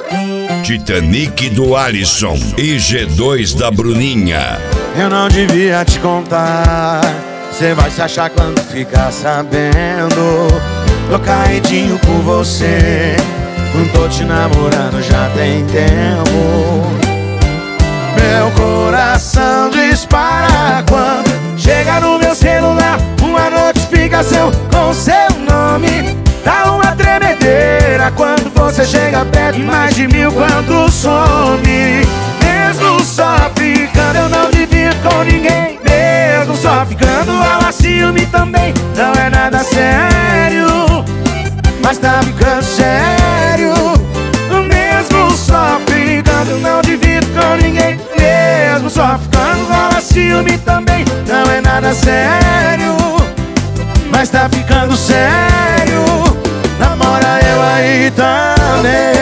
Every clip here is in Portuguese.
Titanic do Alisson e G2 da Bruninha. Eu não devia te contar, cê vai se achar quando ficar sabendo. Tô caidinho por você, não tô te namorando já tem tempo. Meu coração dispara quando chega no meu celular uma notificação com seu nome. Dá uma tremedeira quando você chega perto, mais de 1000 quando some. Mesmo só ficando eu não divido com ninguém. Mesmo só ficando rola ciúme também. Não é nada sério, mas tá ficando sério. Mesmo só ficando eu não divido com ninguém. Mesmo só ficando rola ciúme também. Não é nada sério, mas tá ficando sério. Namora eu aí também.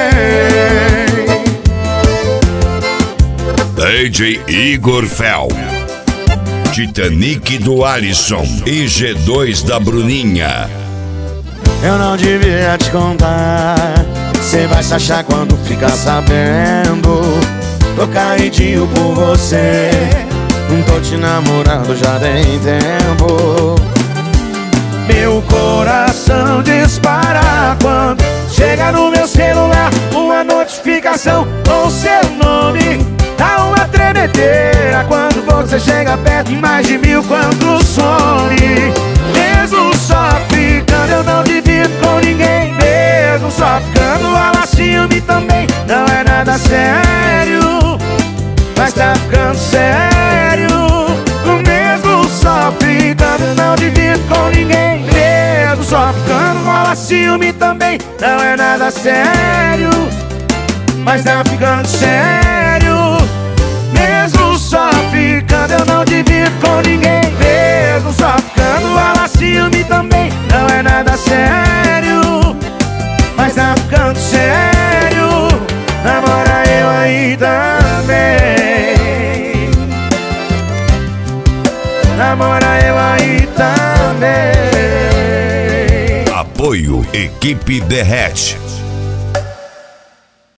DJ Igor Fel, Titanic do Alisson e G2 da Bruninha. Eu não devia te contar, cê vai se achar quando ficar sabendo. Tô caidinho por você, não tô te namorando já tem tempo. Meu coração dispara quando chega no meu celular uma notificação com seu nome. Dá uma tremedeira quando você chega perto, mais de 1000 quando some. Mesmo só ficando eu não divido com ninguém. Mesmo só ficando rola ciúme também. Não é nada sério, mas tá ficando sério. Mesmo só ficando eu não divido com ninguém. Mesmo só ficando rola ciúme também. Não é nada sério, mas tá ficando sério. Mesmo só ficando eu não divido com ninguém. Mesmo só ficando rola ciúme também. Não é nada sério, mas tá ficando sério. Namora eu aí também. Namora eu aí também. Apoio Equipe Derrete.